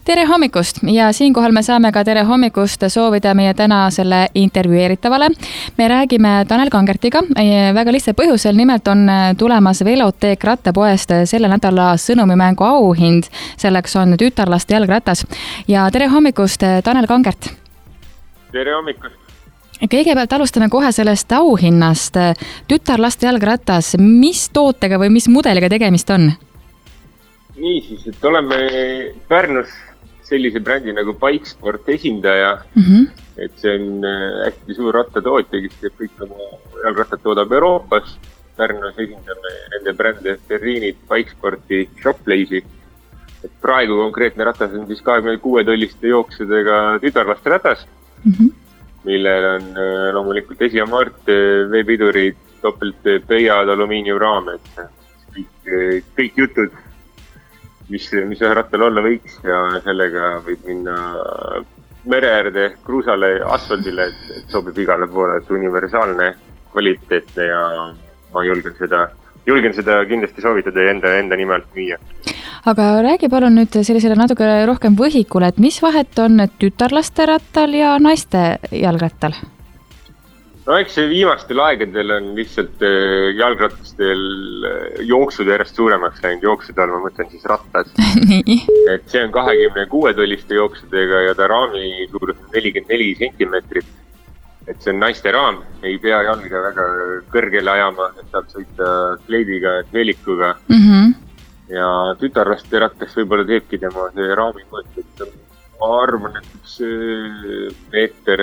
Tere hommikust ja siinkohal me saame ka tere hommikust soovida meie tänasele intervjueeritavale. Me räägime Tanel Kangertiga väga lihtsal põhjusel, nimelt on tulemas Veloteek rattapoest selle nädala sõnumimängu auhind. Selleks on tütarlaste jalgratas. Ja tere hommikust, Tanel Kangert! Tere hommikust! Kõigepealt alustame kohe sellest auhinnast. Tütarlaste jalgratas, mis tootega või mis mudeliga tegemist on? Nii siis, et oleme Pärnus sellise brändi nagu Bikesport esindaja. Et see on hästi suur rattatootja, kes teeb kõik oma jalgrattad toodab Euroopas. Pärnus esindame nende brändi Terriinid, Bikesporti, Shopplace'i. Et praegu konkreetne ratas on siis 26 tolliste jooksudega tütarlaste ratas, millel on loomulikult esiamart, veepidurid, topelt peiad, alumiiniumraam, et kõik jutud, mis ühe rattal olla võiks ja sellega võib minna mere äärde, kruusale, asfaldile, et sobib igale poole, et universaalne, kvaliteetne ja ma julgen seda kindlasti soovitada ja enda nimelt müüa. Aga räägi palun nüüd sellisele natuke rohkem võhikule, et mis vahet on tütarlaste rattal ja naiste jalgrattal? No eks see viimastel aegadel on lihtsalt jalgratastel jooksud järjest suuremaks läinud, jooksude all ma mõtlen siis rattas. Et see on 26 tolliste jooksudega ja ta raami suurus on 44 sentimeetrit. Et see on naiste raam, ei pea jalga väga kõrgele ajama, et saab sõita kleidiga, veelikuga. Ja tütarlaste rattas võib-olla teebki tema see raami mõõt, et ma arvan, et üks meeter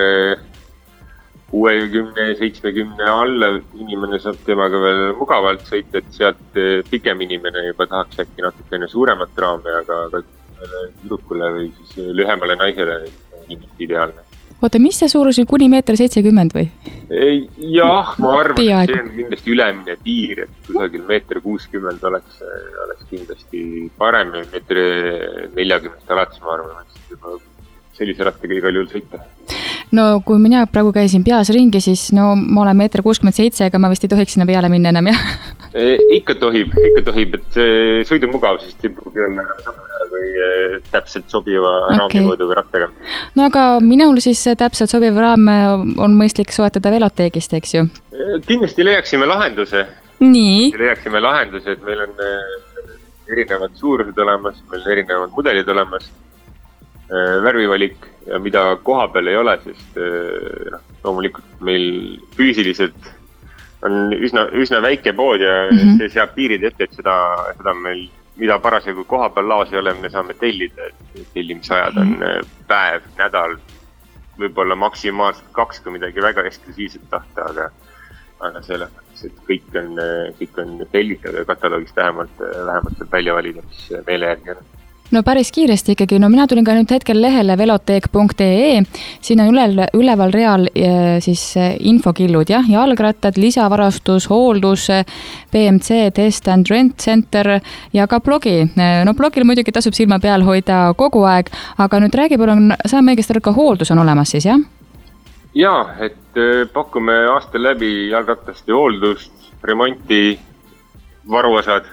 60-70 alla inimene saab temaga veel mugavalt sõita, et sealt pikem inimene juba tahaks äkki natukene suuremat raami, aga tüdrukule või siis lühemale naisele inimest ideaalne. Oota, mis see suurus on kuni meeter 70 või? Jah, ma arvan, et see on kindlasti ülemine piir, et kusagil meeter 60 oleks kindlasti parem, meeter 40 alates, ma arvan, et juba sellise rattaga igal juhul sõita. No kui mina praegu käisin peas ringi, siis no ma olen meeter 67, aga ma vist ei tohiks sinna peale minna enam, jah? Ikka tohib, et sõidumugavus siis tippugi olla või täpselt sobiva raamimõõduga rattaga. No aga minul siis täpselt sobiv raam on mõistlik soetada Veloteegist, eks ju? Kindlasti leiaksime lahenduse. Nii? Leiaksime lahenduse, et meil on erinevad suurused olemas, meil on erinevad mudelid olemas, värvivalik ja mida koha peal ei ole, sest loomulikult meil füüsiliselt on üsna väike pood ja see seab piirid ette, et seda meil, mida parasjagu koha peal laos ei ole, me saame tellida, et tellimisajad on päev, nädal, võib-olla maksimaalselt 2, kui midagi väga eksklusiivset tahta, aga selles mõttes, et kõik on tellitav ja kataloogist vähemalt sealt välja valida, mis meele järgi on. No päris kiiresti ikkagi, no mina tulin ka nüüd hetkel lehele veloteek.ee, siin on üleval real siis infokillud, jah, jalgrattad, lisavarastus, hooldus, BMC, Test and Rent Center ja ka blogi. No blogil muidugi tasub silma peal hoida kogu aeg, aga nüüd räägi palun, saame õigesti ka hooldus on olemas siis, jah? Jaa, et pakume aastal läbi jalgrattaste hooldust, remonti, varuosad.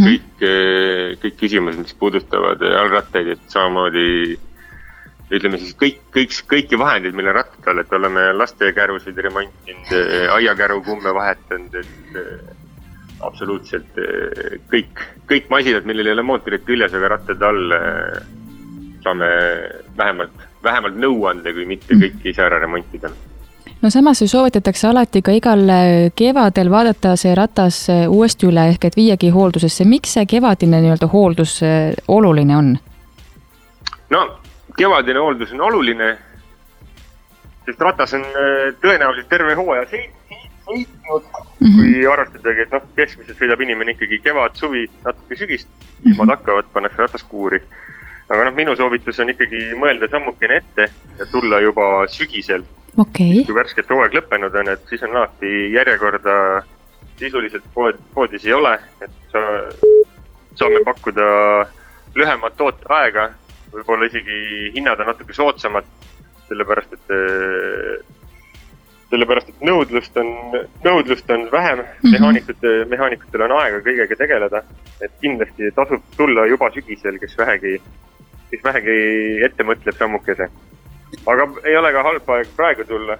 Kõik küsimused, mis puudutavad jalgrattaid, et samamoodi ütleme siis kõiki vahendeid, mille rattal, et oleme lastekärusid remontinud, aiakäru kumme vahetanud, et absoluutselt kõik masinad, millel ei ole mootorid küljes, aga rattad all saame vähemalt nõuande, kui mitte kõiki ise ära remontida. No samas soovitatakse alati ka igal kevadel vaadata see ratas uuesti üle ehk et viiagi hooldusesse. Miks see kevadine hooldus oluline on? No kevadine hooldus on oluline, sest ratas on tõenäoliselt terve hooaja sõitnud, kui arvestadagi, et keskmiselt sõidab inimene ikkagi kevad, suvi, natuke sügist, ilmad hakkavad, pannakse rataskuuri. Aga minu soovitus on ikkagi mõelda sammukene ette ja tulla juba sügisel. Okay. Kui värskelt hooaeg lõppenud on, et siis on alati järjekorda sisuliselt poodis ei ole, et saame pakkuda lühemat tooteaega, võib-olla isegi hinnad on natuke soodsamad, sellepärast et nõudlust on vähem, mehaanikutele on aega kõigega tegeleda, et kindlasti tasub tulla juba sügisel, kes vähegi kes vähegi ette mõtleb sammukese. Aga ei ole ka halb aeg praegu tulla.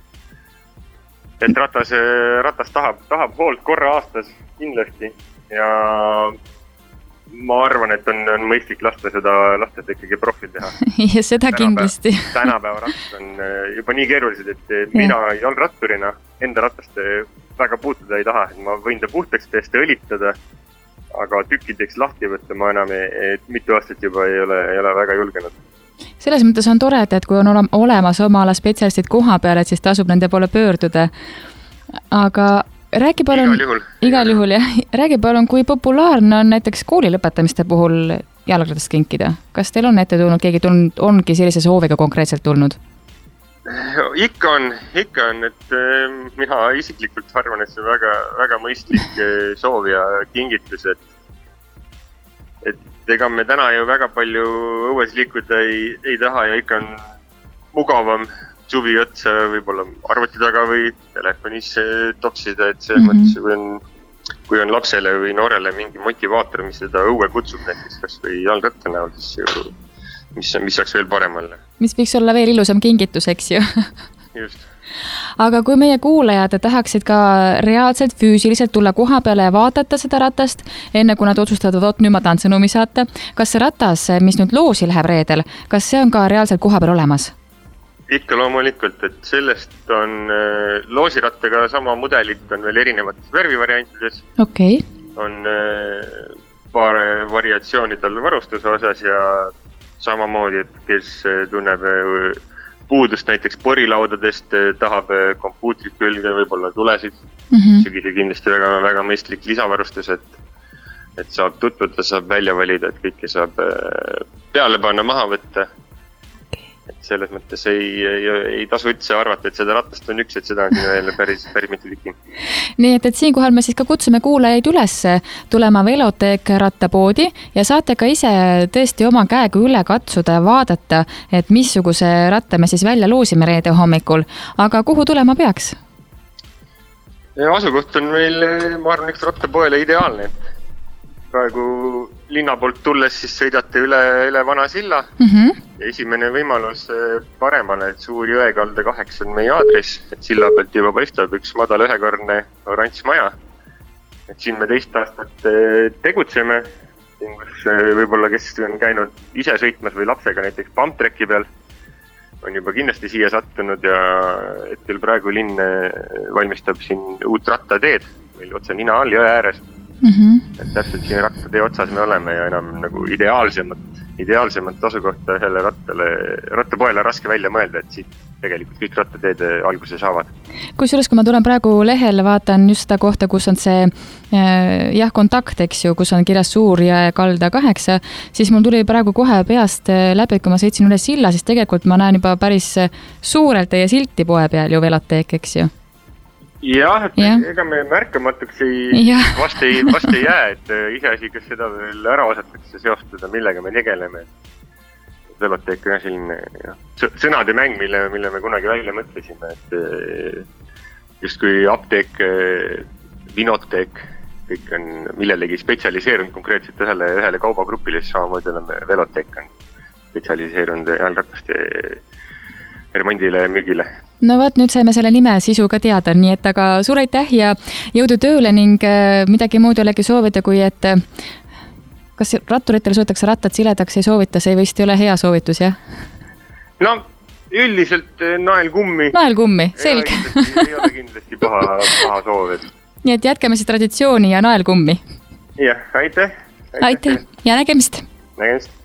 Et ratas tahab hoolt korra aastas kindlasti ja ma arvan, et on mõistlik lasta ikkagi profil teha. Ja seda kindlasti. Tänapäeva rattas on juba nii keerulised, et mina jalgratturina enda ratast väga puutuda ei taha. Ma võin ta puhtaks teesta õlitada, aga tükkideks lahti võtta ma enam mitu aastat juba ei ole väga julgenud. Selles mõttes on tore, et kui on olemas oma ala spetsialistid koha peal, et siis tasub nende poole pöörduda. Aga räägi palun, igal juhul, jah. Räägi palun, kui populaarne on näiteks kooli lõpetamiste puhul jalgratast kinkida. Kas teil on ette tulnud, keegi ongi sellise sooviga konkreetselt tulnud? Ikka on, et mina isiklikult arvan, et see on väga, väga mõistlik soov ja kingitus, et ega me täna ju väga palju õues liikuda ei taha ja ikka on mugavam suvi otsa võib-olla arvuti taga või telefonis toksida, et selles mõttes, kui on lapsele või noorele mingi motivaator, mis seda õue kutsub näiteks kas või jalgratta näol, siis mis saaks veel parem olla. Mis võiks olla veel ilusam kingitus, eks ju? Just. Aga kui meie kuulajad tahaksid ka reaalselt füüsiliselt tulla koha peale ja vaadata seda ratast, enne kui nad otsustavad, nüüd ma tahan sõnumi saata, kas see ratas, mis nüüd loosi läheb reedel, kas see on ka reaalselt koha peal olemas? Ikka loomulikult, et sellest on loosirattaga sama mudelit on veel erinevates värvivariantides. Okay. On paar variatsiooni tal varustuse osas ja samamoodi, et kes tunneb puudust näiteks porilaudadest, tahab kompuutrit külge, võib-olla tulesid. Sügise kindlasti väga, väga mõistlik lisavarustus, et saab tutvuda, saab välja valida, et kõike saab peale panna, maha võtta. Et selles mõttes ei tasu üldse arvata, et seda ratast on üks, et seda on siin veel päris mitu tükki. Nii, et siinkohal me siis ka kutsume kuulajaid üles tulema Veloteek rattapoodi ja saate ka ise tõesti oma käega üle katsuda ja vaadata, et missuguse ratta me siis välja loosime reede hommikul. Aga kuhu tulema peaks? Asukoht on meil, ma arvan, üks rattapoele ideaalne. Praegu linna poolt tulles siis sõidate üle vana silla ja esimene võimalus paremale, et Suur Jõekalda 8 on meie aadress, et silla pealt juba paistab üks madal ühekordne oranž maja. Et siin me 2 aastat tegutseme, kus võib-olla kes on käinud ise sõitmas või lapsega näiteks pumptracki peal, on juba kindlasti siia sattunud ja hetkel praegu linn valmistab siin uut rattateed, meil otse nina all jõe ääres. Et täpselt siin rattatee otsas me oleme ja enam nagu ideaalsemat asukohta selle rattapoele raske välja mõelda, et siit tegelikult kõik rattateed alguse saavad. Kusjuures, kui ma tulen praegu lehele, vaatan just seda kohta, kus on see kontakt, eks ju, kus on kirjas Suur Jõekalda 8, siis mul tuli praegu kohe peast läbi, kui ma sõitsin üle silla, siis tegelikult ma näen juba päris suurelt teie silti poe peal ju Veloteek, eks ju? Jah, et ega me märkamatuks vast ei jää, et iseasi, kas seda veel ära osatakse seostada, millega me tegeleme. Veloteek on selline sõnade mäng, mille me kunagi välja mõtlesime, et just kui apteek, vinoteek, kõik on millelegi spetsialiseerunud konkreetselt ühele kaubagrupile, siis samamoodi oleme Veloteek on spetsialiseerunud jalgrataste remondile ja müügile. No vaat, nüüd saime selle nime sisu ka teada, nii et aga suur aitäh ja jõudu tööle ning midagi muud olegi soovida, kui et kas ratturitel suutakse rattad siledaks ei soovita, see vist ei ole hea soovitus, jah? No, üldiselt naelkummi. Naelkummi, selge. Ei ole kindlasti paha soov. Nii et jätkame siis traditsiooni ja naelkummi. Jah, aitäh. Aitäh ja nägemist. Nägemist.